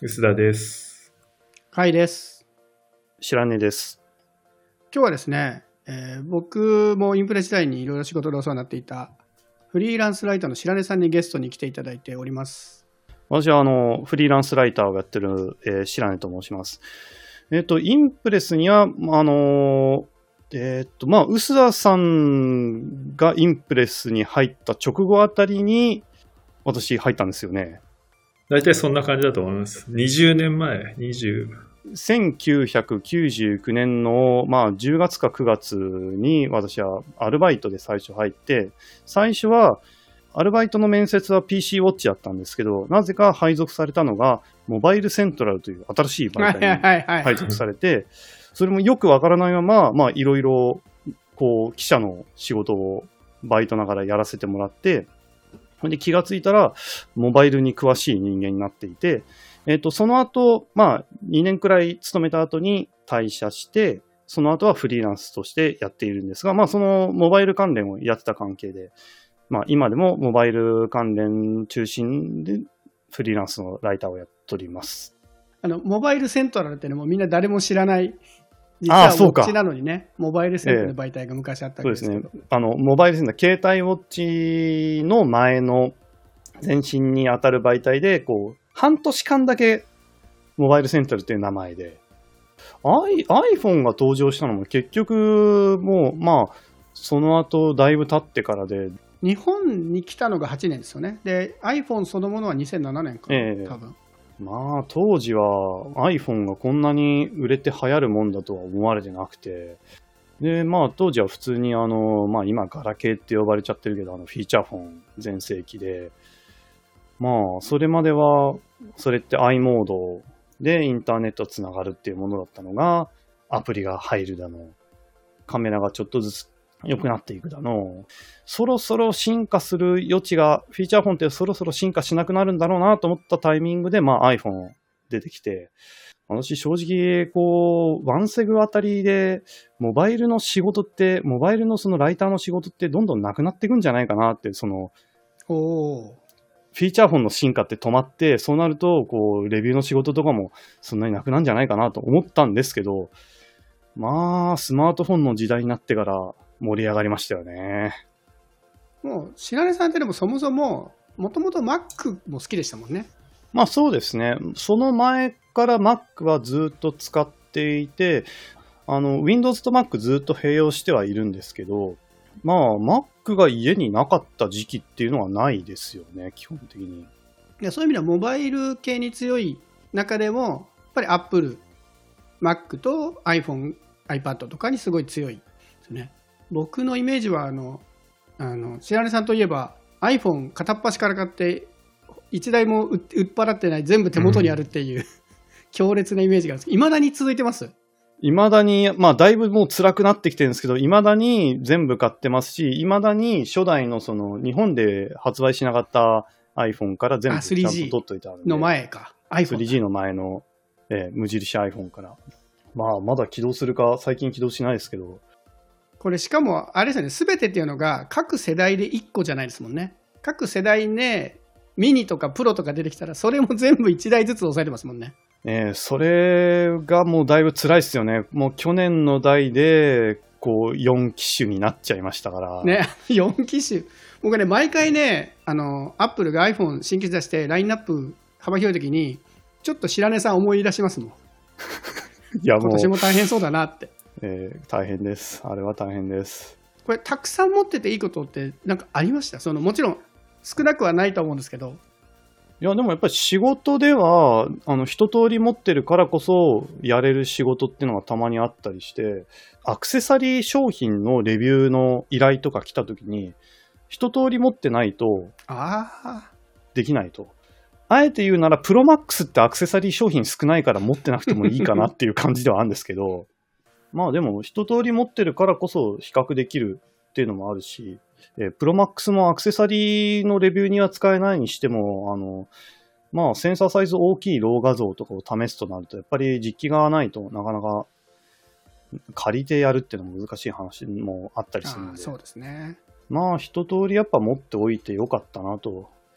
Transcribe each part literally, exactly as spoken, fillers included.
薄田です。 甲斐です。 白根です。 今日はですね、えー、僕もインプレ時代にいろいろ仕事でお世話になっていたフリーランスライターの白根さんにゲストに来ていただいております。 私はあのフリーランスライターをやってる、えー、白根と申します。えっ、ー、とインプレスにはあのえっ、ー、とまあ薄田さんがインプレスに入った直後あたりに私入ったんですよね。 大体そんな感じだと思います。にじゅうねんまえ、にじゅうせんきゅうひゃくきゅうじゅうきゅうねんの、まあ、じゅうがつかくがつに私はアルバイトで最初入って、最初はアルバイトの面接は ピーシー ウォッチだったんですけど、なぜか配属されたのがモバイルセントラルという新しい媒体に配属されて、それもよくわからないまま、まあいろいろこう記者の仕事をバイトながらやらせてもらって、で気がついたらモバイルに詳しい人間になっていて、えっと、その後、まあ、にねんくらい勤めた後に退社して、その後はフリーランスとしてやっているんですが、まあ、そのモバイル関連をやってた関係で、まあ、今でもモバイル関連中心でフリーランスのライターをやっております。 あの、モバイルセントラルってのもみんな誰も知らない、実はウォッチなのにね、モバイルセントラルの媒体が昔あったわけですけど、ええ、そうですね。 あの、モバイルセンター、携帯ウォッチの前の前身に当たる媒体で、こう、半年間だけモバイルセントラルっていう名前で、I、iPhone が登場したのも結局もう、まあ、その後だいぶ経ってからで。 日本に来たのがはちねんですよね。で、iPhone そのものはにせんななねんかな、えー、多分。 まあ、当時は iPhone がこんなに売れて流行るもんだとは思われてなくて、で、まあ、当時は普通にあの、まあ今ガラケーって呼ばれちゃってるけど、あのフィーチャーフォン全盛期で、まあ、それまでは、それって i モードでインターネットつながるっていうものだったのが、アプリが入るだの、カメラがちょっとずつ良くなっていくだの、そろそろ進化する余地が、フィーチャーフォンってそろそろ進化しなくなるんだろうなと思ったタイミングで、まあ iPhone 出てきて、私正直、こう、ワンセグあたりで、モバイルの仕事って、モバイルのそのライターの仕事ってどんどんなくなっていくんじゃないかなって、その、 おー。 フィーチャーフォンの進化って止まって、そうなると、こう、レビューの仕事とかもそんなになくなるんじゃないかなと思ったんですけど、まあ、スマートフォンの時代になってから盛り上がりましたよね。 もう、白根さんってでもそもそも、もともと Mac も好きでしたもんね。 まあそうですね。その前から Mac はずっと使っていて、あの、Windows と Mac ずっと併用してはいるんですけど、まあ、Mac が家になかった時期っていうのはないですよね、基本的に。 いや、そういう意味ではモバイル系に強い中でも、やっぱり Apple、Mac と iPhone、iPad とかにすごい強いですね。僕のイメージは、あの、あの白根さんといえば iPhone 片っ端から買って、一台も売っ払ってない、全部手元にあるっていう、うん、強烈なイメージがあるんですけど、未だに続いてます？ 未だに、まあだいぶもう辛くなってきてるんですけど、未だに全部買ってますし、未だに初代のその日本で発売しなかった iPhone から全部ちゃんと取っといてあるんで。 の前か。 iPhone スリージー の前の、えー、無印 iPhone から。まあまだ起動するか、最近起動しないですけど。 これしかも、あれですよね、すべてっていうのが各世代でいっこじゃないですもんね。各世代ね、ミニとかプロとか出てきたら、それも全部いちだいずつ抑えてますもんね。 えー、それがもうだいぶ辛いですよね。もう去年の代でこうよん機種になっちゃいましたからね。よん機種、僕ね毎回ね、あのアップルが iPhone 新機種出してラインナップ幅広い時にちょっと白根さん思い出しますもん。いやもう今年も大変そうだなって、 えー、大変です。あれは大変です。 これたくさん持ってていいことってなんかありました？そのもちろん少なくはないと思うんですけど。 いやでもやっぱり仕事ではあの一通り持ってるからこそやれる仕事っていうのがたまにあったりして、アクセサリー商品のレビューの依頼とか来た時に一通り持ってないとできないと。あえて言うならプロマックスってアクセサリー商品少ないから持ってなくてもいいかなっていう感じではあるんですけどまあでも一通り持ってるからこそ比較できるっていうのもあるし、えー、プロマックスもアクセサリーのレビューには使えないにしても、あの、まあ、センサーサイズ大きいロー画像とかを試すとなると、やっぱり実機がないとなかなか借りてやるっていうのも難しい話もあったりするので。 あ、そうですね。 まあ、一通りやっぱ持っておいてよかったなと。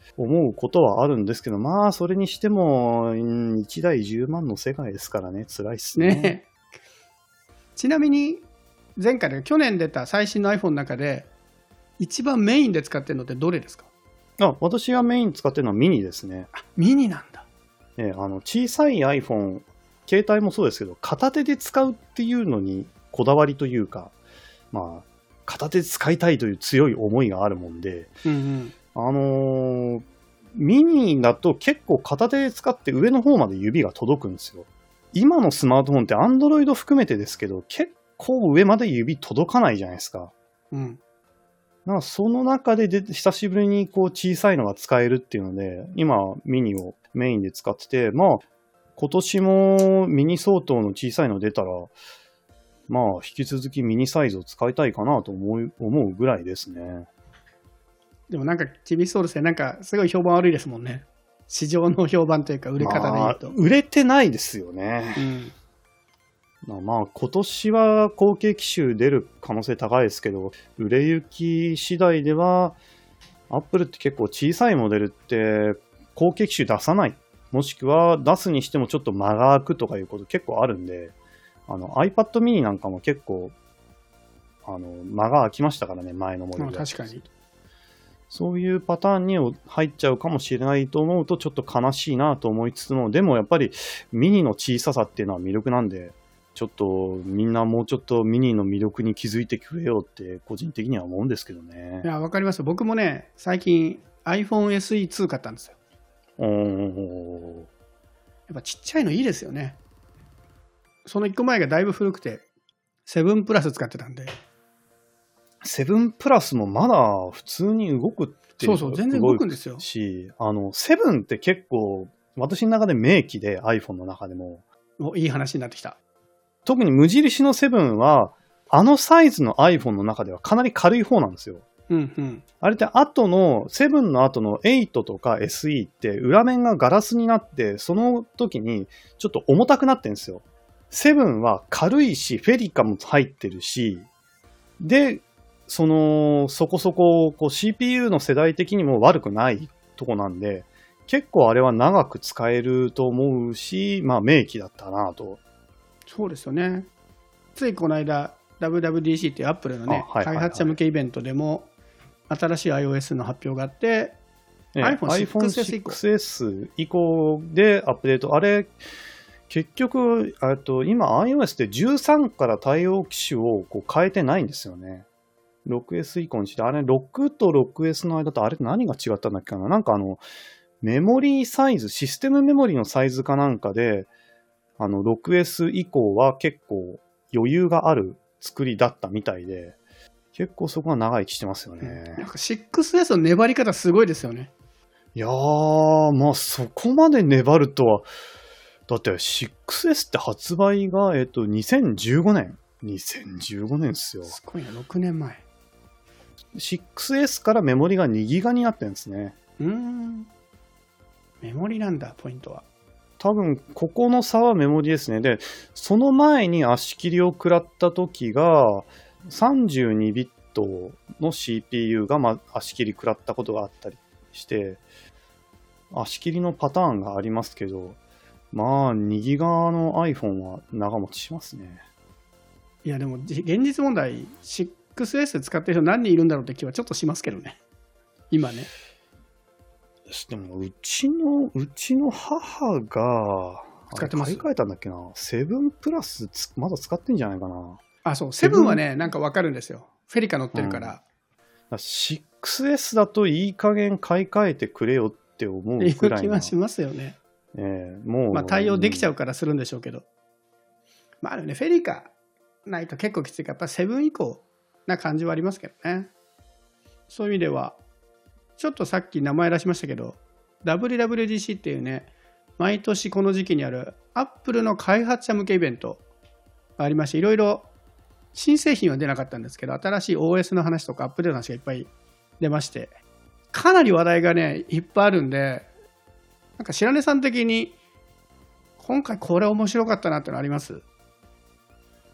思うことはあるんですけど、まあそれにしてもいちだいじゅうまんの世界ですからね、辛いっすね。 ね。ちなみに前回で去年出た最新の iPhone の中で一番メインで使ってるのってどれですか？ あ、私がメイン使ってるのはミニですね。 あ、ミニなんだ。 ね、あの小さい iPhone、携帯もそうですけど、片手で使うっていうのにこだわりというか、まあ片手で使いたいという強い思いがあるもんで、 うんうん、 あのー、ミニだと結構片手で使って上の方まで指が届くんですよ。今のスマートフォンって Android 含めてですけど、結構上まで指届かないじゃないですか。 うん。 なんかその中でで久しぶりにこう小さいのが使えるっていうので、今ミニをメインで使ってて、まあ今年もミニ相当の小さいの出たら、まあ引き続きミニサイズを使いたいかなと思う、思うぐらいですね。 でもなんか厳しそうですね。なんかすごい評判悪いですもんね。市場の評判というか売れ方で言うと。 まあ、売れてないですよね。 うん、 まあ今年は後継機種出る可能性高いですけど、売れ行き次第では、アップルって結構小さいモデルって後継機種出さない。もしくは出すにしてもちょっと間が空くとかいうこと結構あるんで、あの iPad mini なんかも結構あの間が空きましたからね、前のモデルで。 確かに。 そういうパターンに入っちゃうかもしれないと思うとちょっと悲しいなと思いつつも、でもやっぱりミニの小ささっていうのは魅力なんで、ちょっとみんなもうちょっとミニの魅力に気づいてくれよって個人的には思うんですけどね。 いや、わかります。僕もね、最近 iPhone エスイーツー 買ったんですよ。 おー、 やっぱちっちゃいのいいですよね。そのいっこまえがだいぶ古くてセブンプラス使ってたんで。 セブンプラスもまだ普通に動くっていう。 そうそう、全然動くんですよ。 し、あのセブンって結構私の中で名機で iPhone の中でも。 お、いい話になってきた。 特に無印のセブンはあのサイズの iPhone の中ではかなり軽い方なんですよ。 うんうん、 あれって後のセブンの後のエイトとか エスイー って裏面がガラスになって、その時にちょっと重たくなってるんですよ。セブンは軽いしフェリカも入ってるし、でそのそこそこ、こう シーピーユー の世代的にも悪くないとこなんで、結構あれは長く使えると思うし、まあ名機だったなと。 そうですよね。ついこの間 ダブリューダブリューディーシー っていうアップルのね、はいはいはい、開発者向けイベントでも新しい iOS の発表があって、 ね、iPhone シックスエス 以降、シックスエス 以降でアップデート。あれ結局と今 iOS でじゅうさんから対応機種をこう変えてないんですよね。ろくエス 以降にして、あれろくと ろくエス の間とあれ何が違ったんだっけかな。なんかあのメモリーサイズ、システムメモリのサイズかなんかで、あの ろくエス 以降は結構余裕がある作りだったみたいで、結構そこが長生きしてますよね。 なんか シックスエス の粘り方すごいですよね。 いやー、まあそこまで粘るとは。だって シックスエス って発売が、えっと、にせんじゅうごねん。にせんじゅうごねんっすよ。 すごいな、ろくねんまえ。 シックスエス からメモリがにギガになってるんですね。 うーん。メモリなんだ、ポイントは。 多分、ここの差はメモリですね。で、その前に足切りを食らった時が、さんじゅうにビットの シーピーユー が、まあ、足切り食らったことがあったりして、足切りのパターンがありますけど、まあ、にギガの iPhone は長持ちしますね。 いや、でも、現実問題、シックスエス 使ってる人何人いるんだろうって気はちょっとしますけどね。今ね。 でも、うちの、うちの母が、 使ってます。 買い替えたんだっけな。セブンプラスまだ使ってんじゃないかな。 あ、そう。セブンはね、なんかわかるんですよ。フェリカ乗ってるから。 うん、シックスエス だといい加減買い替えてくれよって思うくらい気はしますよね。 えー、もうまあ対応できちゃうからするんでしょうけど。まあでもね、フェリカないと結構きついから、やっぱセブン以降な感じはありますけどね。そういう意味では、ちょっとさっき名前出しましたけど、ダブリューダブリューディーシー っていうね、毎年この時期にあるアップルの開発者向けイベントがありまして、いろいろ新製品は出なかったんですけど、新しい オーエス の話とかアップデートの話がいっぱい出まして、かなり話題がね、いっぱいあるんで、なんか白根さん的に今回これ面白かったなってのあります？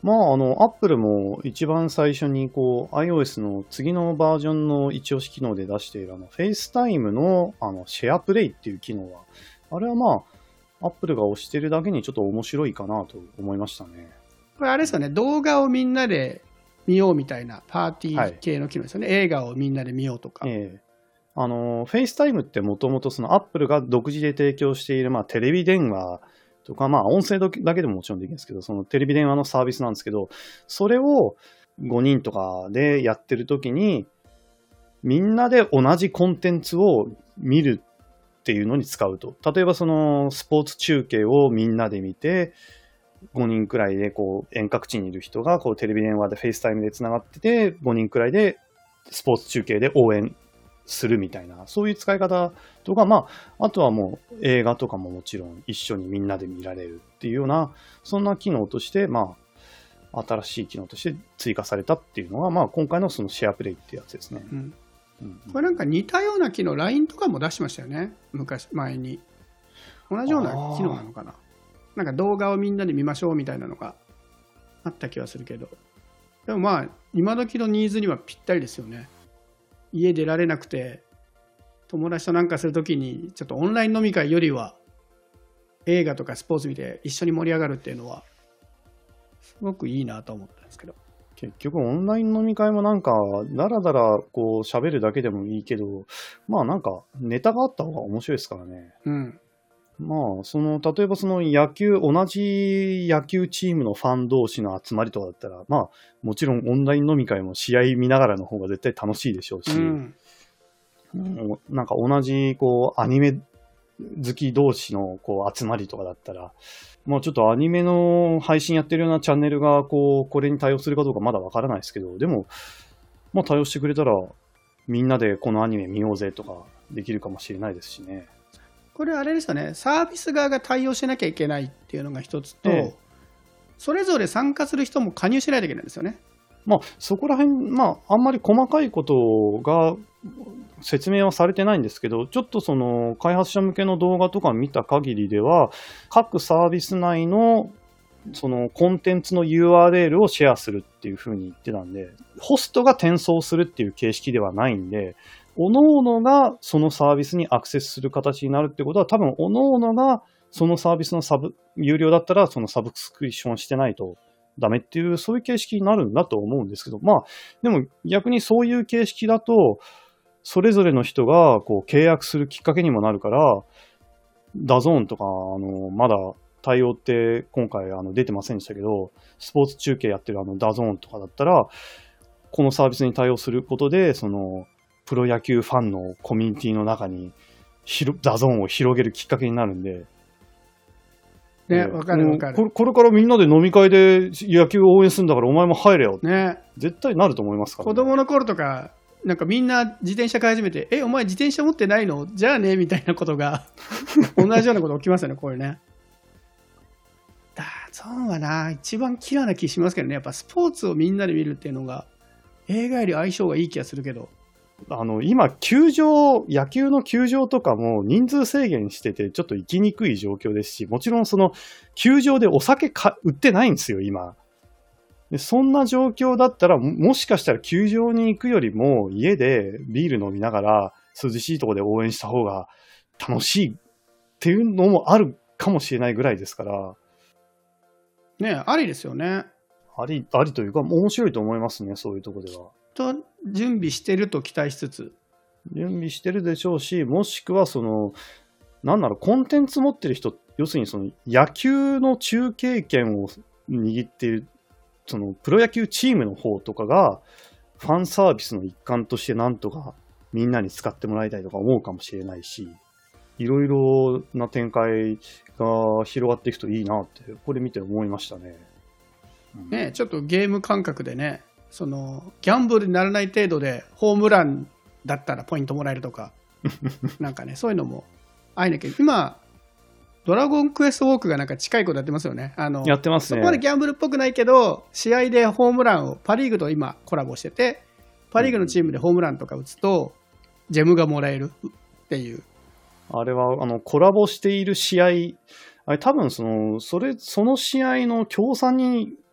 まあ、あの、Apple も一番最初に、こう、iOS の次のバージョンの一押し機能で出している、あの、FaceTime の、あの、シェアプレイっていう機能は、あれはまあ、Apple が押してるだけにちょっと面白いかなと思いましたね。 これあれですよね、動画をみんなで見ようみたいなパーティー系の機能ですよね。はい、映画をみんなで見ようとか。 ええあの、FaceTime ってもともとその Apple が独自で提供している、まあ、テレビ電話とか、まあ、音声だけでももちろんできるんですけど、そのテレビ電話のサービスなんですけど、それをごにんとかでやってるときに、みんなで同じコンテンツを見るっていうのに使うと。例えばそのスポーツ中継をみんなで見て、ごにんくらいでこう遠隔地にいる人がこうテレビ電話で FaceTime でつながってて、ごにんくらいでスポーツ中継で応援するみたいな、そういう使い方とか、まあ、あとはもう映画とかももちろん一緒にみんなで見られるっていうような、そんな機能として、まあ、新しい機能として追加されたっていうのが、まあ、今回のそのシェアプレイってやつですね。 うんうん、これなんか似たような機能、ライン とかも出しましたよね、昔、前に。同じような機能なのかな。なんか動画をみんなで見ましょうみたいなのがあった気はするけど。でもまあ、今時のニーズにはぴったりですよね。家出られなくて友達となんかするときにちょっとオンライン飲み会よりは映画とかスポーツ見て一緒に盛り上がるっていうのはすごくいいなと思ったんですけど、 結局オンライン飲み会もなんかだらだらこう喋るだけでもいいけど、まあなんかネタがあった方が面白いですからね。 うん。 まあその例えばその野球同じ野球チームのファン同士の集まりとかだったら、まあもちろんオンライン飲み会も試合見ながらの方が絶対楽しいでしょうし、うん、なんか同じこうアニメ好き同士のこう集まりとかだったら、まあちょっとアニメの配信やってるようなチャンネルがこうこれに対応するかどうかまだわからないですけど、でもまあ対応してくれたらみんなでこのアニメ見ようぜとかできるかもしれないですしね。 これあれですよね、サービス側が対応しなきゃいけないっていうのが一つと、ええ、それぞれ参加する人も加入しないといけないんですよね。 まあそこら辺、まああんまり細かいことが説明はされてないんですけど、ちょっとその開発者向けの動画とか見た限りでは、各サービス内のそのコンテンツの ユーアールエル をシェアするっていう風に言ってたんで、ホストが転送するっていう形式ではないんで、各々がそのサービスにアクセスする形になるってことは、多分各々がそのサービスのサブ、有料だったらそのサブスクリプションしてないとダメっていう、そういう形式になるんだと思うんですけど、まあ、でも逆にそういう形式だと、それぞれの人がこう契約するきっかけにもなるから、ダゾーンとか、あの、まだ対応って今回あの出てませんでしたけど、スポーツ中継やってるあのダゾーンとかだったら、このサービスに対応することで、その、プロ野球ファンのコミュニティの中にダゾーンを広げるきっかけになるんで、 ね、わかるわかる。 これ、これからみんなで飲み会で野球を応援するんだからお前も入れよって、 ね、 絶対なると思いますから、ね、 子供の頃とかなんかみんな自転車買い始めて、えお前自転車持ってないのじゃあねみたいなことが同じようなこと起きますよね、これね。ダゾーンはな一番キラーな気しますけどね。やっぱスポーツをみんなで見るっていうのが映画より相性がいい気がするけど、 あの今球場、野球の球場とかも人数制限しててちょっと行きにくい状況ですし、もちろんその球場でお酒か売ってないんですよ今で。そんな状況だったら も, もしかしたら球場に行くよりも家でビール飲みながら涼しいところで応援した方が楽しいっていうのもあるかもしれないぐらいですからね。ありですよね。 あり、ありというか面白いと思いますね、そういうところでは。 と準備してると期待しつつ、 準備してるでしょうし、もしくはそのなんならコンテンツ持ってる人、要するにその野球の中継権を握っているそのプロ野球チームの方とかがファンサービスの一環としてなんとかみんなに使ってもらいたいとか思うかもしれないし、いろいろな展開が広がっていくといいなってこれ見て思いましたね。 うん、ね、ちょっとゲーム感覚でね、そのギャンブルにならない程度でホームランだったらポイントもらえるとかなんかね、そういうのもあいなきゃ。今ドラゴンクエストウォークがなんか近いことやってますよね。あのやってますね。 そこまでギャンブルっぽくないけど試合でホームランをパリーグと今コラボしてて、パリーグのチームでホームランとか打つとジェムがもらえるっていう。 あれはあのコラボしている試合、あれ多分そのそれその試合の協賛に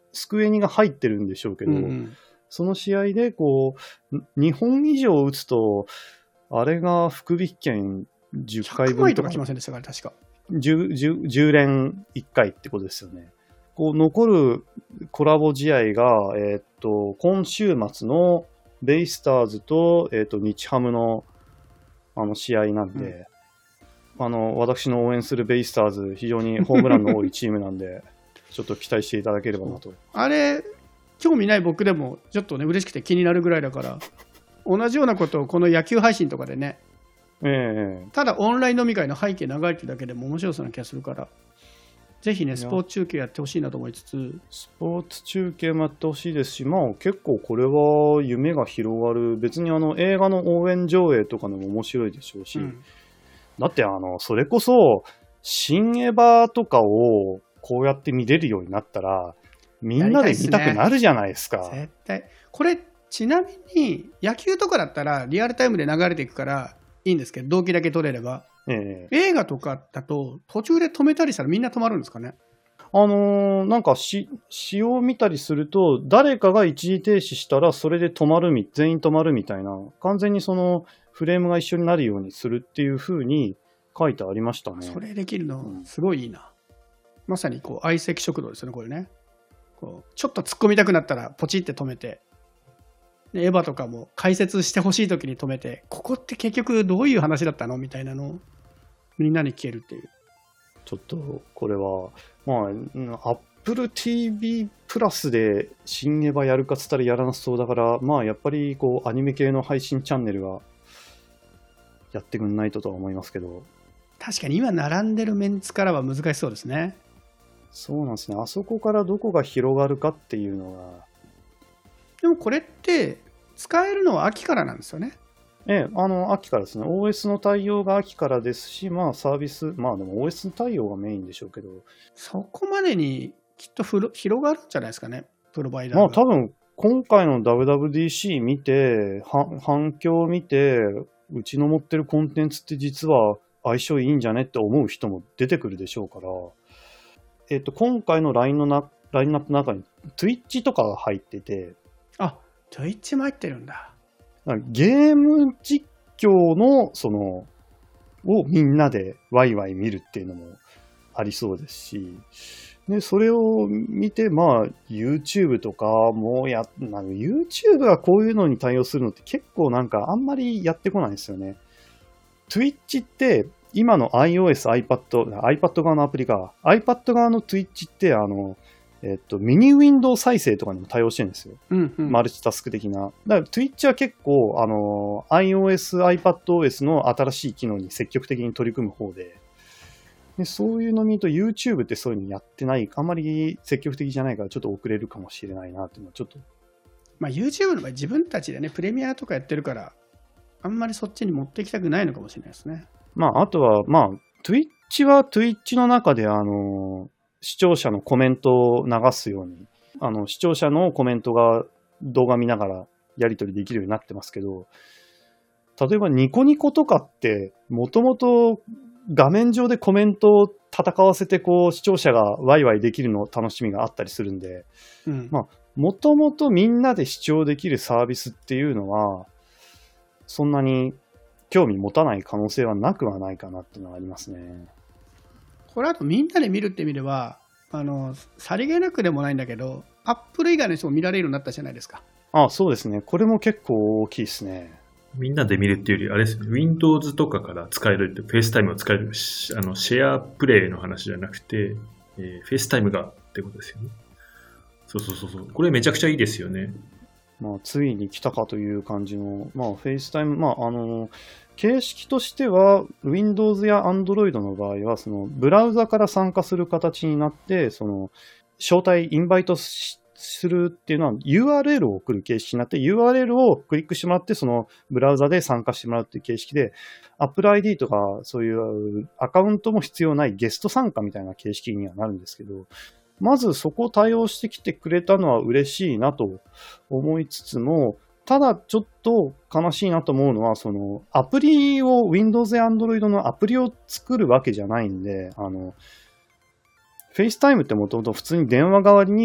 スクエニが入ってるんでしょうけど、 うんうん、 その試合でこうにほん以上打つと、あれが福引券じゅっかいぶんとか。ひゃくまいとか来ませんでしたから、確か。 10, 10, じゅう連いっかいってことですよね。こう残るコラボ試合が、えー、っと今週末のベイスターズと、えー、っと日ハムの、あの試合なんで、うん、あの私の応援するベイスターズ、非常にホームランの多いチームなんで、ちょっと期待していただければなと。 あれ、興味ない僕でもちょっとね嬉しくて気になるぐらいだから、同じようなことをこの野球配信とかでね、えー、ただオンライン飲み会の背景長いってだけでも面白そうな気がするから、ぜひねスポーツ中継やってほしいなと思いつつ、 スポーツ中継もやってほしいですし、まあ結構これは夢が広がる。別にあの映画の応援上映とかでも面白いでしょうし、うん、だってあのそれこそ新エヴァとかをこうやって見れるようになったらみんなで見たくなるじゃないですか。 絶対。これちなみに野球とかだったらリアルタイムで流れていくからいいんですけど、動機だけ取れれば、えー、映画とかだと途中で止めたりしたらみんな止まるんですかね。 あのー、なんかし詩を見たりすると、誰かが一時停止したらそれで止まるみ全員止まるみたいな、完全にそのフレームが一緒になるようにするっていう風に書いてありましたね。 それできるのすごいいいな、うん、まさにこう相席食堂ですよね、これね。こうちょっと突っ込みたくなったらポチって止めて、エヴァとかも解説してほしいときに止めて、ここって結局どういう話だったのみたいなのをみんなに聞けるっていう。 ちょっとこれはまあ Apple ティーブイ プラスで新エヴァやるかつったらやらなそうだから、まあやっぱりこうアニメ系の配信チャンネルがやってくんないととは思いますけど。 確かに今並んでるメンツからは難しそうですね。 そうなんですね。あそこからどこが広がるかっていうのが。 でもこれって使えるのは秋からなんですよね。 ええ、あの秋からですね。オーエス の対応が秋からですし、まあサービス、まあでも オーエス の対応がメインでしょうけど。 そこまでにきっとふろ広がるんじゃないですかね、プロバイダーが。 まあ多分今回の ダブリューダブリューディーシー 見て、反響を見て、うちの持ってるコンテンツって実は相性いいんじゃねって思う人も出てくるでしょうから、えっと、今回のラインのなラインナップの中に Twitch とかが入ってて、 あ、Twitch も入ってるんだ。 ゲーム実況のそのをみんなでワイワイ見るっていうのもありそうですし、でそれを見て、まあ YouTube とかもや、なんか YouTube がこういうのに対応するのって結構なんかあんまりやってこないんですよね。Twitch って今の iOS、iPad、iPad 側のアプリか、iPad 側の Twitch ってあのえっと、ミニウィンドウ再生とかにも対応してるんですよ。 うんうん、 マルチタスク的な。だから Twitch は結構、あの、iOS、iPadOS の新しい機能に積極的に取り組む方で、でそういうのを見ると YouTube ってそういうのやってない、あんまり積極的じゃないからちょっと遅れるかもしれないなっていうのはちょっと。 まあ YouTube の場合自分たちでね、プレミアとかやってるから、あんまりそっちに持っていきたくないのかもしれないですね。 まああとは、まあ Twitch は Twitch の中であの、視聴者のコメントを流すように、あの視聴者のコメントが動画見ながらやり取りできるようになってますけど、例えばニコニコとかってもともと画面上でコメントを戦わせてこう視聴者がワイワイできるの楽しみがあったりするんで、うん、まあもともとみんなで視聴できるサービスっていうのはそんなに興味持たない可能性はなくはないかなっていうのがありますね。 これあとみんなで見るって意味では、あのさりげなくでもないんだけど、アップル以外の人も見られるようになったじゃないですか。 ああ、そうですね。これも結構大きいですね。 みんなで見るっていうより、あれですね、Windows とかから使えるって、FaceTime を使える、あのシェアプレイの話じゃなくて、えー、FaceTime がってことですよね。そうそうそうそう。これめちゃくちゃいいですよね。 まあ、ついに来たかという感じの、まあ、FaceTime、まあ、あの、形式としては Windows や Android の場合はそのブラウザから参加する形になって、その招待インバイトするっていうのは ユーアールエル を送る形式になって、 ユーアールエル をクリックしてもらってそのブラウザで参加してもらうっていう形式で、 Apple アイディー とかそういうアカウントも必要ないゲスト参加みたいな形式にはなるんですけど、まずそこを対応してきてくれたのは嬉しいなと思いつつも、ただちょっと悲しいなと思うのは、そのアプリを Windows や Android のアプリを作るわけじゃないんで、あの FaceTime ってもともと普通に電話代わりに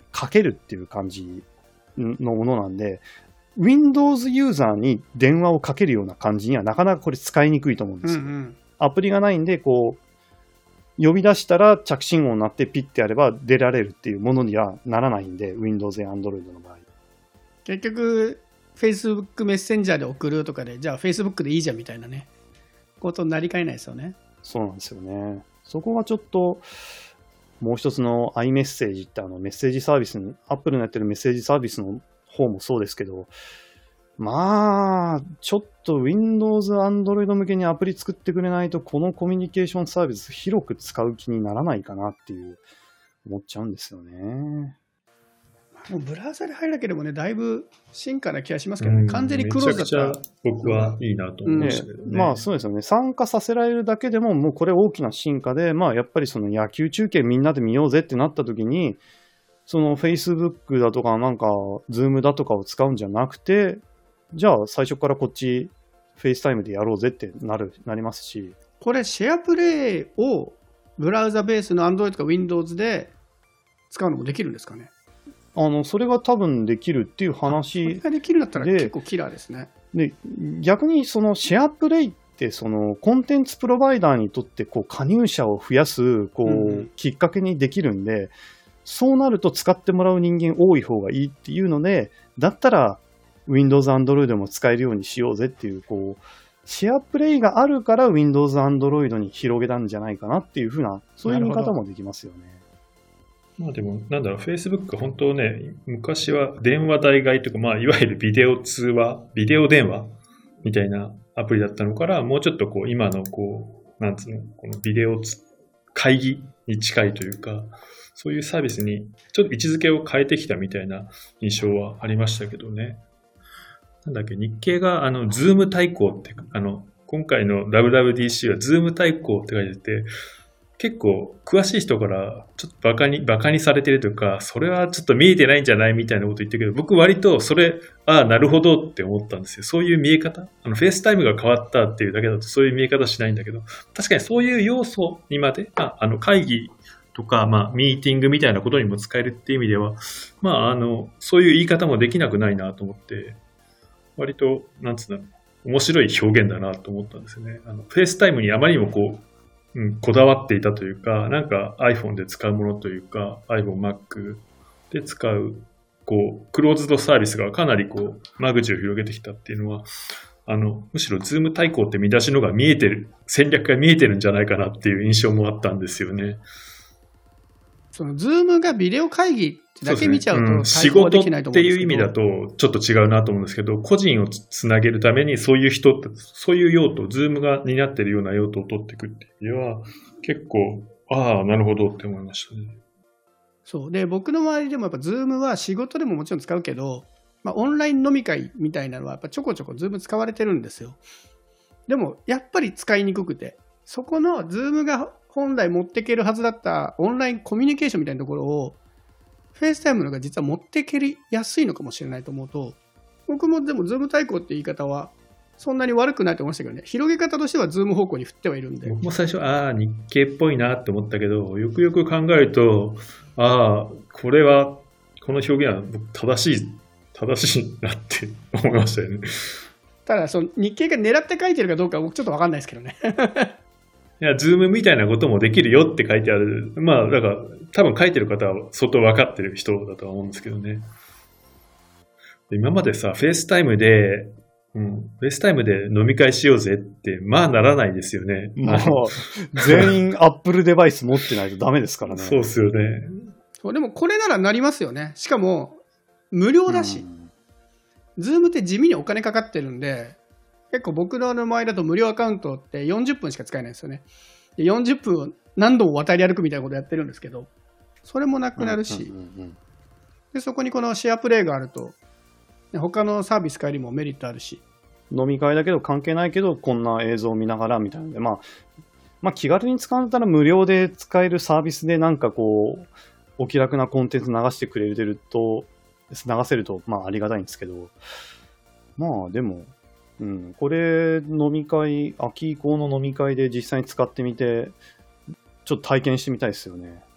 かけるっていう感じのものなんで、Windows ユーザーに電話をかけるような感じにはなかなかこれ使いにくいと思うんですよ。 うんうん、 アプリがないんで、こう、呼び出したら着信音になってピッてやれば出られるっていうものにはならないんで、Windows や Android の場合。 結局、Facebook メッセンジャーで送るとかで、じゃあ Facebook でいいじゃんみたいなね、ことになりかねないですよね。 そうなんですよね。そこがちょっと、もう一つの iMessage ってあのメッセージサービス、Apple のやってるメッセージサービスの方もそうですけど、まあ、ちょっと Windows、Android 向けにアプリ作ってくれないと、このコミュニケーションサービス広く使う気にならないかなっていう、思っちゃうんですよね。 もうブラウザで入るだけでもね、だいぶ進化な気がしますけど、ね、完全にクローズだったら。 めちゃくちゃ僕はいいなと思いましたけどね。 ね、まあそうですよね。参加させられるだけでも、もうこれ大きな進化で、まあやっぱりその野球中継みんなで見ようぜってなった時に、その Facebook だとかなんか Zoom だとかを使うんじゃなくて、じゃあ最初からこっち FaceTime でやろうぜってなる、なりますし。 これシェアプレイをブラウザベースの Android とか Windows で使うのもできるんですかね。 あのそれが多分できるっていう話で、 それができるんだったら結構キラーですね。 で逆にそのシェアプレイってそのコンテンツプロバイダーにとってこう加入者を増やすこう、うんうん、きっかけにできるんで、そうなると使ってもらう人間多い方がいいっていうので、だったら Windows、Android も使えるようにしようぜっていう、こうシェアプレイがあるから Windows、Android に広げたんじゃないかなっていうふうな、そういう見方もできますよね。 まあでも、なんだろう、Facebook 本当ね、昔は電話代替とか、まあいわゆるビデオ通話、ビデオ電話みたいなアプリだったのから、もうちょっとこう今のこう、なんつうの、このビデオ会議に近いというか、そういうサービスにちょっと位置づけを変えてきたみたいな印象はありましたけどね。なんだっけ、日経があの、ズーム対抗って、あの、今回の ダブリューダブリューディーシー はズーム対抗って書いてて、結構詳しい人からちょっとバカに、バカにされてるというか、それはちょっと見えてないんじゃないみたいなこと言ってるけど、僕割とそれ、ああ、なるほどって思ったんですよ。そういう見え方。あの、フェイスタイムが変わったっていうだけだとそういう見え方しないんだけど、確かにそういう要素にまで、まあ、あの、会議とか、まあ、ミーティングみたいなことにも使えるっていう意味では、まあ、あの、そういう言い方もできなくないなと思って、割と、なんつうの、面白い表現だなと思ったんですよね。あの、フェイスタイムにあまりにもこう、うん、こだわっていたというか、なんか iPhone で使うものというか、iPhone、Mac で使う、こう、クローズドサービスがかなりこう、間口を広げてきたっていうのは、あの、むしろ Zoom 対抗って見出しのが見えてる、戦略が見えてるんじゃないかなっていう印象もあったんですよね。 その Zoom がビデオ会議だけ見ちゃうと、 うん、仕事っていう意味だとちょっと違うなと思うんですけど、個人をつなげるためにそういう人って、そういう用途、Zoom が担ってるような用途を取っていくっていうのは、結構、ああ、なるほどって思いましたね。 そうで、僕の周りでもやっぱ Zoom は仕事でももちろん使うけど、まあ、オンライン飲み会みたいなのはやっぱちょこちょこ Zoom 使われてるんですよ。でもやっぱり使いにくくて、そこの Zoom が本来持っていけるはずだったオンラインコミュニケーションみたいなところをフェイスタイムのが実は持っていけやすいのかもしれないと思うと、僕もでも Zoom 対抗って言い方はそんなに悪くないと思いましたけどね。広げ方としては Zoom 方向に振ってはいるんで。 僕も最初、ああ、日経っぽいなって思ったけど、よくよく考えると、ああ、これは、この表現は正しい、正しいなって思いましたよね。 ただ、その日経が狙って書いてるかどうかは僕ちょっと分かんないですけどね。 いや、ズームみたいなこともできるよって書いてある。まあ、だから、多分書いてる方は相当分かってる人だとは思うんですけどね。今までさ、フェイスタイムで、うん、フェイスタイムで飲み会しようぜって、まあならないですよね。 もう、全員アップルデバイス持ってないとダメですからね。 そうですよね。 そう、でもこれならなりますよね。しかも、無料だし。ズームって地味にお金かかってるんで、結構僕の周りだと無料アカウントってよんじゅっぷんしか使えないんですよね。でよんじゅっぷんを何度も渡り歩くみたいなことやってるんですけど、それもなくなるし、うんうんうん、でそこにこのシェアプレイがあると、他のサービスからよりもメリットあるし。 飲み会だけど関係ないけど、こんな映像を見ながらみたいなので、まあ、まあ、気軽に使うんだったら無料で使えるサービスでなんかこう、お気楽なコンテンツ流してくれてると、流せるとまあありがたいんですけど、まあでも、うん、これ飲み会、秋以降の飲み会で実際に使ってみて、ちょっと体験してみたいですよね。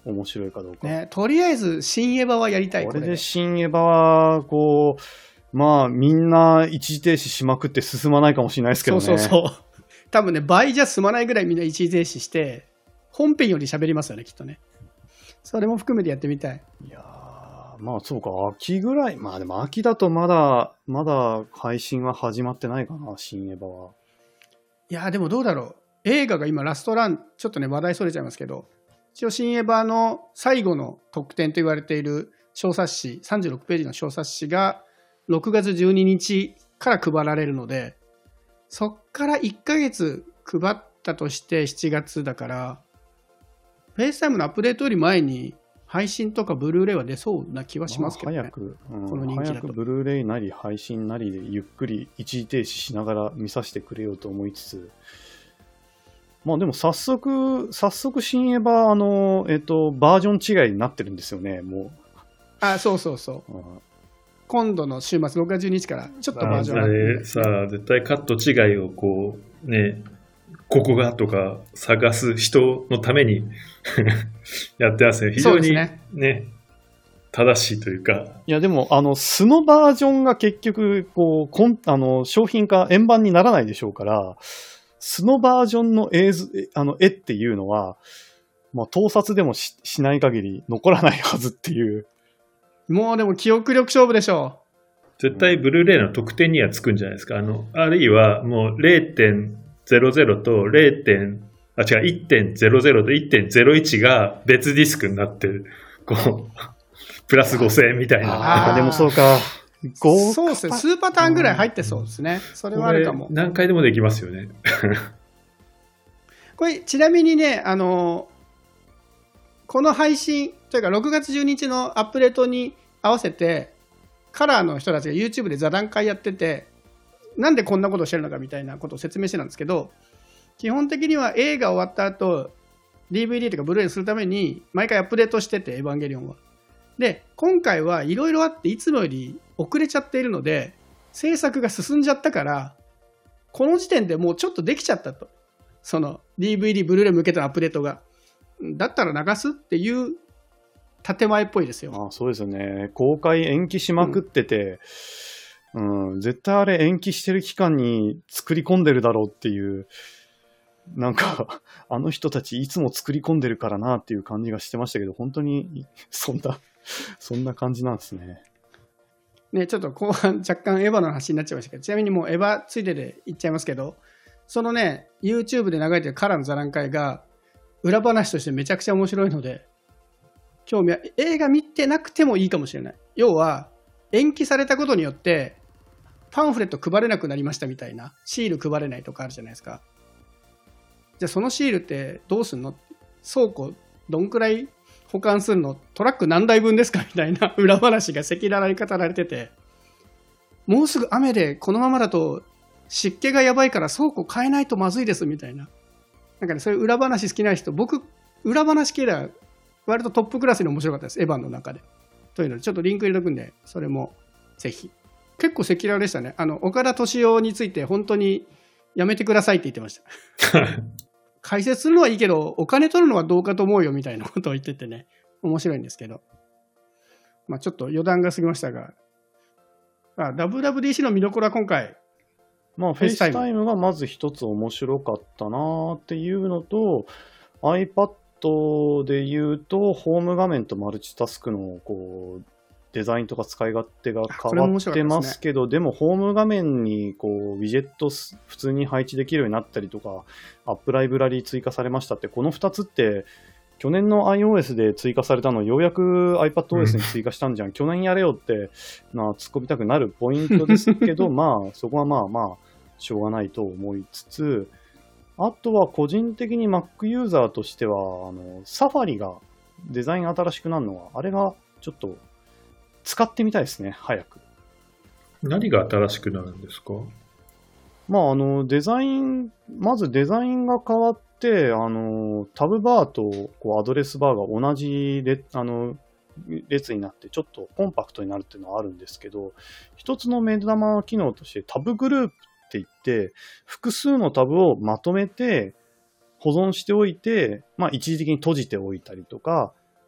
面白いかどうか。 ね、とりあえず新エヴァはやりたい。 これで新エヴァは、こう、まあみんな一時停止しまくって進まないかもしれないですけどね。 そうそうそう。多分ね、倍じゃ済まないぐらいみんな一時停止して、本編より喋りますよね、きっとね。それも含めてやってみたい。 いやー、まあそうか、秋ぐらい。まあでも秋だとまだ、まだ配信は始まってないかな、新エヴァは。 いやー、でもどうだろう。映画が今ラストラン、ちょっとね、話題それちゃいますけど、一応新エヴァの最後の特典と言われている小冊子、さんじゅうろくページの小冊子がろくがつじゅうににちから配られるので、そっからいっかげつ配ったとしてしちがつだから、フェイスタイムのアップデートより前に配信とかブルーレイは出そうな気はしますけどね。 まあ、早く、うん、 この人気だと早くブルーレイなり配信なりでゆっくり一時停止しながら見させてくれようと思いつつ、まあでも早速、早速新エヴァ、あの、えっと、バージョン違いになってるんですよね、もう。 あ、そうそうそう。今度の週末、ろくがつじゅうににちからちょっとバージョンあれさあ、絶対カット違いをこう、ね、ここがとか探す人のためにやってますね。非常にね、ね正しいというか。 いや、でも、あの、素のバージョンが結局、こう、こんあの商品化、円盤にならないでしょうから、素のバージョンの映像、あの絵っていうのは、まあ、盗撮でも し, しない限り残らないはずっていう。 もうでも記憶力勝負でしょう。絶対ブルーレイの特典にはつくんじゃないですか。あの、あるいはもう れいてんゼロゼロ と れい. あ、違う、いってんゼロゼロ と いってんゼロいち が別ディスクになってる。こう、プラスごせんえんみたいな。 あ、でもそうか。 そうですね。数パターンぐらい入ってそうですね。それはあるかも。 何回でもできますよね。 これ、ちなみにね、あの、この配信、というかろくがつじゅうににちのアップデートに合わせて、カラーの人たちが YouTube で座談会やってて、なんでこんなことをしてるのかみたいなことを説明してたんですけど、基本的には映画終わった後、ディーブイディー とかブルーレイするために、毎回アップデートしてて、エヴァンゲリオンは。で、今回はいろいろあっていつもより遅れちゃっているので、制作が進んじゃったから、この時点でもうちょっとできちゃったと。その ディーブイディー、ブルーレイ向けてのアップデートが。だったら流すっていう建前っぽいですよ。 ああ、そうですよね。公開延期しまくってて、うんうん、絶対あれ延期してる期間に作り込んでるだろうっていう、なんか、あの人たちいつも作り込んでるからなっていう感じがしてましたけど、本当にそんな、そんな感じなんですね。 ね、ちょっと後半若干エヴァの話になっちゃいましたけど、ちなみにもうエヴァついでで言っちゃいますけど、そのね、YouTube で流れてるカラーの座談会が裏話としてめちゃくちゃ面白いので、興味は、映画見てなくてもいいかもしれない。要は、延期されたことによって、パンフレット配れなくなりましたみたいな、シール配れないとかあるじゃないですか。じゃあそのシールってどうすんの？倉庫どんくらい保管するの？トラック何台分ですかみたいな裏話が赤裸々に語られてて、もうすぐ雨でこのままだと湿気がやばいから倉庫変えないとまずいですみたいな。なんかね、そういう裏話好きな人、僕、裏話系では割とトップクラスに面白かったです。エヴァンの中で。というので、ちょっとリンク入れとくんで、それもぜひ。結構赤裸々でしたね。あの、岡田敏夫について本当にやめてくださいって言ってました。解説するのはいいけど、お金取るのはどうかと思うよみたいなことを言っててね、面白いんですけど。まあちょっと余談が過ぎましたが、あ ダブリューダブリューディーシー の見どころは今回、 まあ、フェイスタイムがまず一つ面白かったなっていうのと、iPad で言うと、ホーム画面とマルチタスクのこうデザインとか使い勝手が変わってますけど、でもホーム画面にこうウィジェット普通に配置できるようになったりとか、アップライブラリー追加されましたって、このふたつって、去年の iOS で追加されたのをようやく iPadOS に追加したんじゃん、うん、去年やれよってな突っ込みたくなるポイントですけど、まあそこはまあまあしょうがないと思いつつ、あとは個人的に Mac ユーザーとしては、あのサファリがデザイン新しくなるのは、あれがちょっと使ってみたいですね、早く。 何が新しくなるんですか？ まあ、あのデザイン、まずデザインが変わって、あのタブバーとこうアドレスバーが同じ列、あの列になって、ちょっとコンパクトになるっていうのはあるんですけど、一つの目玉機能としてタブグループって言って、複数のタブをまとめて保存しておいて、まあ、一時的に閉じておいたりとか、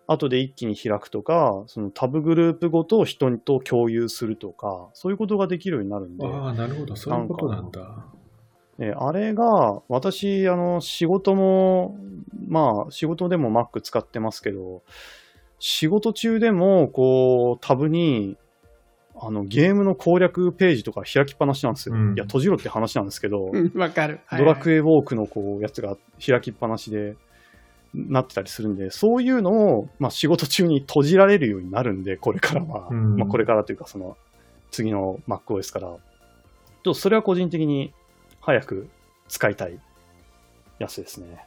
後で一気に開くとか、そのタブグループごと人と共有するとか、そういうことができるようになるんで。 ああ、なるほど。そういうことなんだ。 えあれが、私、あの、仕事も、まあ、仕事でも Mac 使ってますけど、仕事中でも、こう、タブに、あの、ゲームの攻略ページとか開きっぱなしなんですよ。うん、いや、閉じろって話なんですけど、 わかる。 ドラクエウォークのこう、やつが開きっぱなしで、なってたりするんで、そういうのを、まあ、仕事中に閉じられるようになるんで、これからは、うん、まあ、これからというか、その、次の MacOS から、と、それは個人的に早く使いたいやつですね。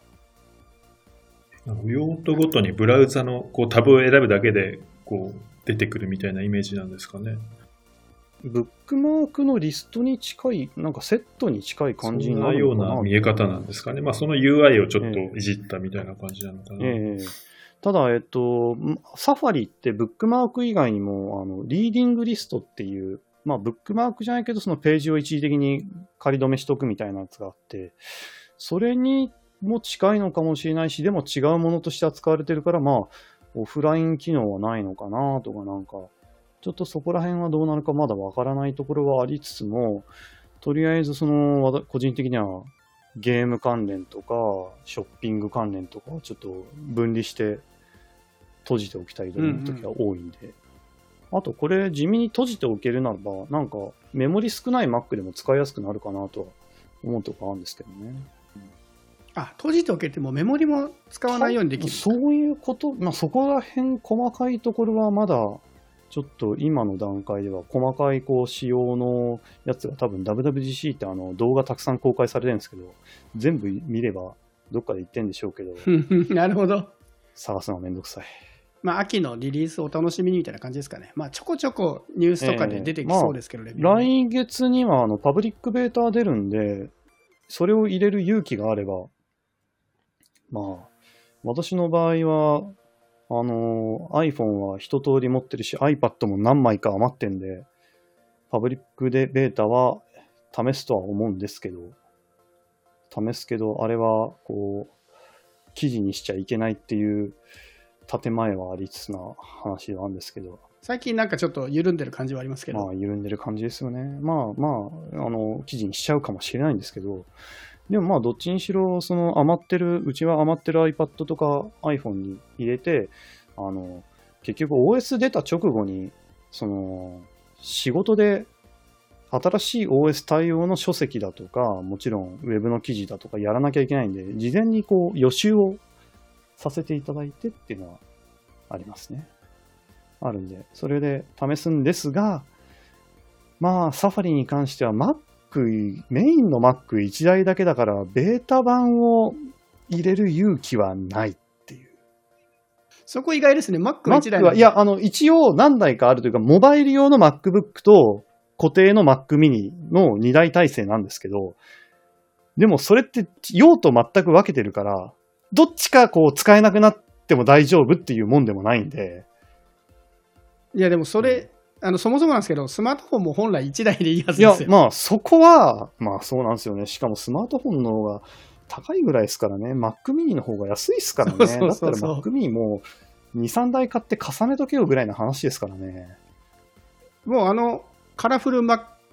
用途ごとにブラウザのこうタブを選ぶだけでこう出てくるみたいなイメージなんですかね。 ブックマークのリストに近い、なんかセットに近い感じになるのかな。 そんなような見え方なんですかね。まあその ユーアイ をちょっといじったみたいな感じなのかな。えーえー、 ただ、えっと、サファリってブックマーク以外にも、あの、リーディングリストっていう、まあブックマークじゃないけど、そのページを一時的に仮止めしとくみたいなやつがあって、それにも近いのかもしれないし、でも違うものとして扱われてるから、まあ、オフライン機能はないのかなとか、なんか、ちょっとそこら辺はどうなるかまだわからないところはありつつも、とりあえずその、個人的にはゲーム関連とか、ショッピング関連とかをちょっと分離して閉じておきたいという時が多いんで、うんうん、あとこれ地味に閉じておけるならば、なんかメモリ少ない Mac でも使いやすくなるかなとは思うとこあるんですけどね。 あ、閉じておけてもメモリも使わないようにできる。 そういうこと、まあ、そこら辺細かいところはまだちょっと今の段階では細かいこう仕様のやつが多分 ダブリューダブリューディーシー ってあの動画たくさん公開されてるんですけど、全部見ればどっかで言ってんでしょうけどなるほど。 探すのはめんどくさい。 まあ秋のリリースをお楽しみにみたいな感じですかね。まあちょこちょこニュースとかで出てきそうですけど、 えーまあ、来月にはあのパブリックベータ出るんで、それを入れる勇気があれば、まあ私の場合はあの iPhone は一通り持ってるし iPad も何枚か余ってんで、パブリックでベータは試すとは思うんですけど、試すけどあれはこう記事にしちゃいけないっていう建前はありつつな話なんですけど、 最近なんかちょっと緩んでる感じはありますけど、 まあ緩んでる感じですよね。まあまああの記事にしちゃうかもしれないんですけど、でもまあどっちにしろその余ってる、うちは余ってる iPad とか iPhone に入れて、あの結局 オーエス 出た直後にその仕事で新しい オーエス 対応の書籍だとか、もちろんウェブの記事だとかやらなきゃいけないんで、事前にこう予習をさせていただいてっていうのはありますね。あるんで、それで試すんですが、まあサファリに関しては Mac、メインの マックいちだいだけだから、ベータ版を入れる勇気はないっていう。 そこ意外ですね。Mac いちだい Mac は、いや、あの、一応何台かあるというか、モバイル用の MacBook と固定の Mac mini のにだい体制なんですけど、でもそれって用途全く分けてるから、どっちかこう使えなくなっても大丈夫っていうもんでもないんで。 いや、でもそれ、うん、あのそもそもなんですけど、スマートフォンも本来いちだいでいいはずですよ。 いや、まあそこは、まあそうなんですよね。しかもスマートフォンの方が高いぐらいですからね。Mac mini の方が安いですからね。そうそうそうそう。だったら Mac mini もに、さんだい買って重ねとけよぐらいの話ですからね。 もうあの、カラフル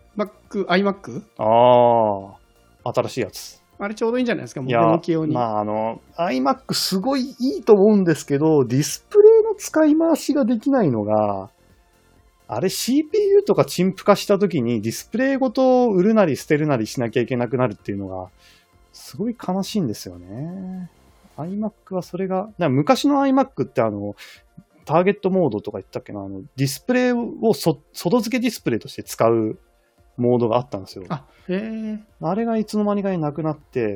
Mac、iMac？ ああ、新しいやつ。 あれちょうどいいんじゃないですか、もうデモ用に。まああの、iMac すごいいいと思うんですけど、ディスプレイの使い回しができないのが、あれ シーピーユー とか陳腐化したときにディスプレイごと売るなり捨てるなりしなきゃいけなくなるっていうのがすごい悲しいんですよね。iMac はそれが、昔の iMac ってあのターゲットモードとか言ったっけな、あのディスプレイをそ外付けディスプレイとして使うモードがあったんですよ。 あ、へー。 あれがいつの間にかになくなって、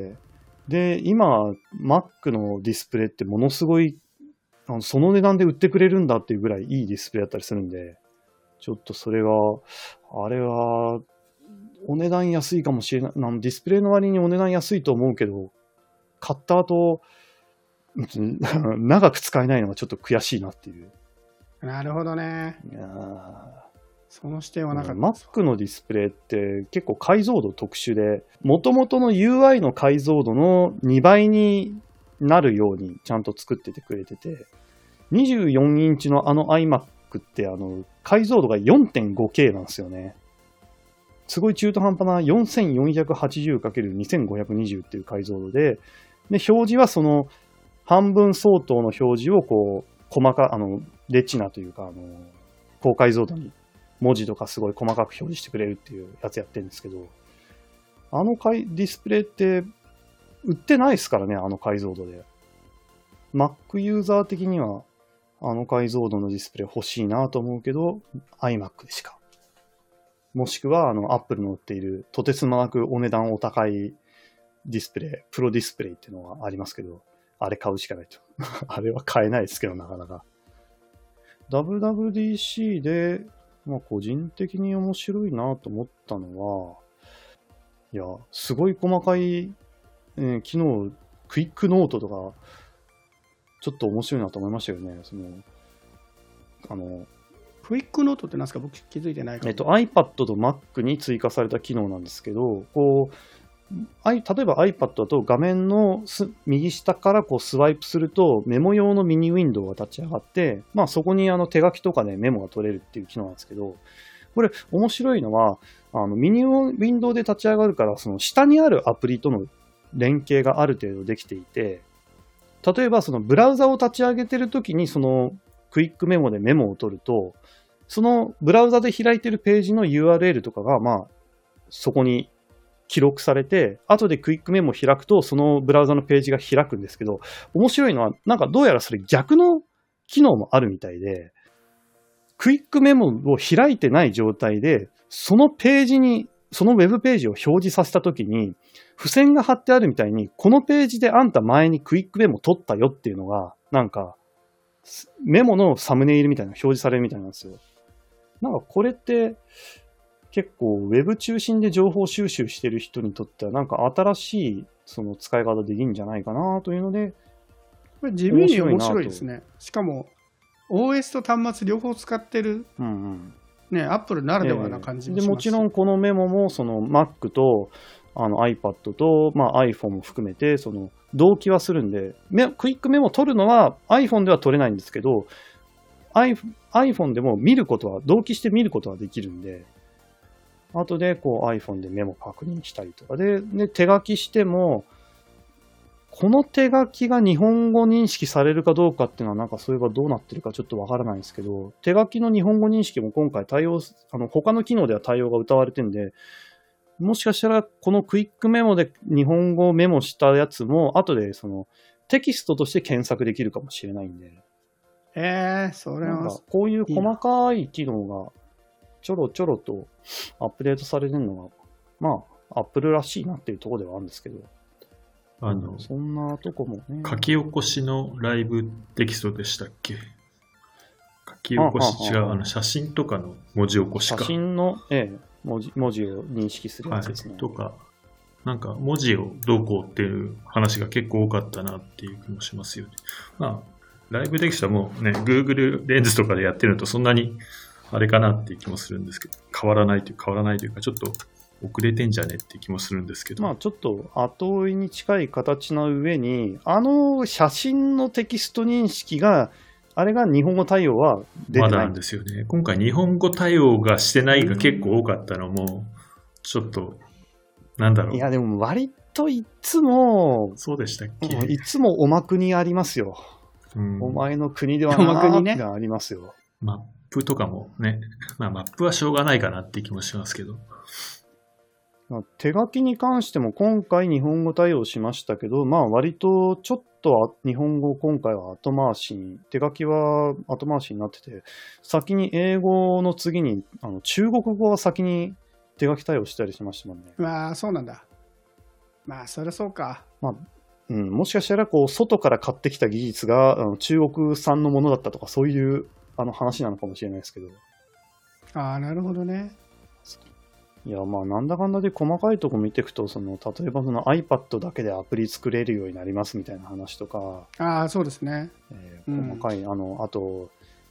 で今 Mac のディスプレイってものすごいあのその値段で売ってくれるんだっていうぐらいいいディスプレイだったりするんで、ちょっとそれが、あれは、お値段安いかもしれない。ディスプレイの割にお値段安いと思うけど、買った後、長く使えないのがちょっと悔しいなっていう。 なるほどね。 いやその視点はなかった。 Mac のディスプレイって結構解像度特殊で、元々の ユーアイ の解像度のにばいになるようにちゃんと作っててくれてて、 にじゅうよんインチのあの iMac ってあの解像度が よんてんごケー なんですよね。すごい中途半端な よんせんよんひゃくはちじゅうかけるにせんごひゃくにじゅう っていう解像度で、で表示はその半分相当の表示をこう細かあのレチナというかあの高解像度に文字とかすごい細かく表示してくれるっていうやつやってるんですけど、あのディスプレイって売ってないですからね、あの解像度で。Mac ユーザー的にはあの解像度のディスプレイ欲しいなと思うけど、iMac でしか。もしくはあの Apple の売っているとてつもなくお値段お高いディスプレイ、プロディスプレイっていうのがありますけど、あれ買うしかないと。あれは買えないですけど、なかなか。ダブリューダブリューディーシー で、まあ、個人的に面白いなと思ったのは、いや、すごい細かい、えー、機能、クイックノートとか、ちょっと面白いなと思いましたよね。その、あの、 クイックノートって何ですか？僕気づいてないから。 えっと、iPad と Mac に追加された機能なんですけど、こう、例えば iPad だと画面の右下からこうスワイプするとメモ用のミニウィンドウが立ち上がって、まあ、そこにあの手書きとかでメモが取れるっていう機能なんですけど、これ面白いのはあのミニウィンドウで立ち上がるからその下にあるアプリとの連携がある程度できていて、例えばそのブラウザを立ち上げてるときにそのクイックメモでメモを取ると、そのブラウザで開いてるページの ユーアールエル とかがまあそこに記録されて、後でクイックメモを開くと、そのブラウザのページが開くんですけど、面白いのは、なんかどうやらそれ逆の機能もあるみたいで、クイックメモを開いてない状態で、そのページに、そのウェブページを表示させたときに、付箋が貼ってあるみたいに、このページであんた前にクイックメモ取ったよっていうのが、なんか、メモのサムネイルみたいなのが表示されるみたいなんですよ。なんかこれって、結構ウェブ中心で情報収集してる人にとってはなんか新しいその使い方でいいんじゃないかなというので、 これ地味に面白いですね。しかも オーエス と端末両方使ってる、うんうんね、Apple ならではな感じもします、 えー、でもちろんこのメモもその Mac とあの iPad と、まあ、iPhone も含めてその同期はするんで、クイックメモを取るのは iPhone では取れないんですけど、iPhone でも見ることは同期して見ることはできるんで、後でこう iPhone でメモ確認したりとかで、で手書きしても、この手書きが日本語認識されるかどうかっていうのはなんかそういえばどうなってるかちょっとわからないんですけど、手書きの日本語認識も今回対応、あの他の機能では対応が謳われてるんで、もしかしたらこのクイックメモで日本語をメモしたやつも後でそのテキストとして検索できるかもしれないんで。 えー、それはなんかこういう細かい機能がちょろちょろとアップデートされるのが、まあ、アップルらしいなっていうところではあるんですけど、あのそんなとこもね。 書き起こしのライブテキストでしたっけ？書き起こし、違う、あの写真とかの文字起こしか。 写真の、ええ、文字、文字を認識するやつですね。 はい、とか、なんか文字をどうこうっていう話が結構多かったなっていう気もしますよね。まあ、ライブテキストはもうね、Google レンズとかでやってるのとそんなにあれかなっていう気もするんですけど、変わらないという変わらないというか、ちょっと遅れてんじゃねっていう気もするんですけど。 まあちょっと後追いに近い形の上に、あの写真のテキスト認識が、あれが日本語対応は出てない。 まだなんですよね。今回日本語対応がしてないが結構多かったのも、ちょっと、なんだろう。 いやでも割といつも、 そうでしたっけ？ いつもおまくにありますよ。うん、お前の国ではなーってがありますよ。 マップとかもね、まあマップはしょうがないかなっていう気もしますけど。 手書きに関しても今回日本語対応しましたけど、まあ割とちょっと日本語今回は後回しに、手書きは後回しになってて、先に英語の次にあの中国語は先に手書き対応したりしましたもんね。 まあそうなんだ。まあそりゃそうか。 まあうん、もしかしたらこう外から買ってきた技術があの中国産のものだったとかそういうあの話なのかもしれないですけど。 ああ、なるほどね。 いや、まあなんだかんだで細かいとこ見ていくと、その例えばその iPad だけでアプリ作れるようになりますみたいな話とか。 ああ、そうですね。 えー、細かい、うん、あのあと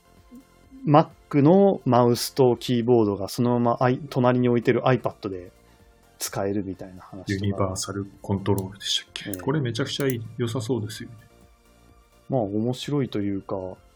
Mac のマウスとキーボードがそのまま隣に置いてる iPad で使えるみたいな話とか。 ユニバーサルコントロールでしたっけ、えー、これめちゃくちゃいい良さそうですよね。 まあ面白いというか、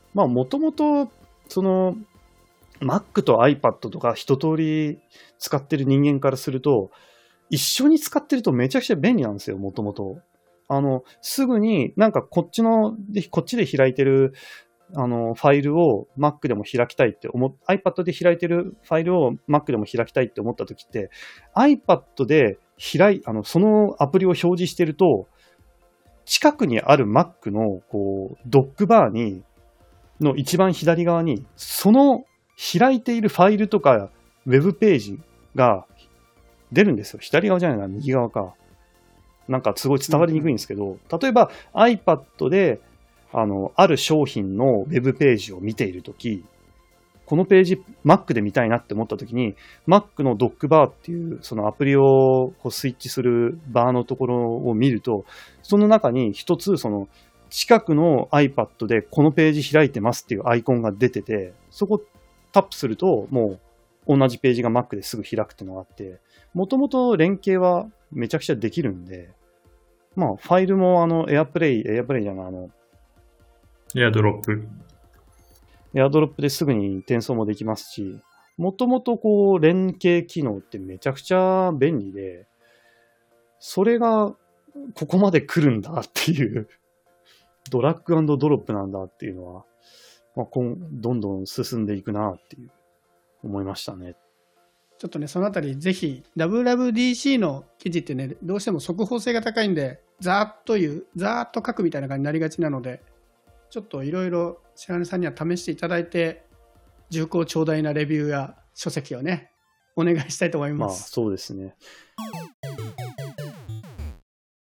まあもともとその Mac と iPad とか一通り使ってる人間からすると、一緒に使ってるとめちゃくちゃ便利なんですよ、もともと。あの、すぐになんかこっちの、でこっちで開いてるあのファイルを Mac でも開きたいって思っ、iPad で開いてるファイルを Mac でも開きたいって思ったときって、iPad で開い、あの、そのアプリを表示してると、近くにある Mac のこうドッグバーに、の一番左側に、その開いているファイルとかウェブページが出るんですよ。左側じゃないな、右側か。なんかすごい伝わりにくいんですけど、例えば iPad であの、ある商品のウェブページを見ているとき、このページ Mac で見たいなって思ったときに、Mac のドッグバーっていうそのアプリをこうスイッチするバーのところを見ると、その中に一つその近くの iPad でこのページ開いてますっていうアイコンが出てて、そこタップするともう同じページが Mac ですぐ開くっていうのがあって、もともと連携はめちゃくちゃできるんで、まあファイルもあの AirPlay、AirPlay じゃない、あの、 エアドロップ。 エアドロップですぐに転送もできますし、もともとこう連携機能ってめちゃくちゃ便利で、それがここまで来るんだっていう、ドラッグ&ドロップなんだっていうのは、まあ、今どんどん進んでいくなっていう思いましたね。 ちょっとね、そのあたりぜひ ダブリューダブリューディーシー の記事ってね、どうしても速報性が高いんで、ざーっという、ざーっと書くみたいな感じになりがちなので、ちょっといろいろ白根さんには試していただいて、重厚長大なレビューや書籍をね、お願いしたいと思いまあます。 そうですね。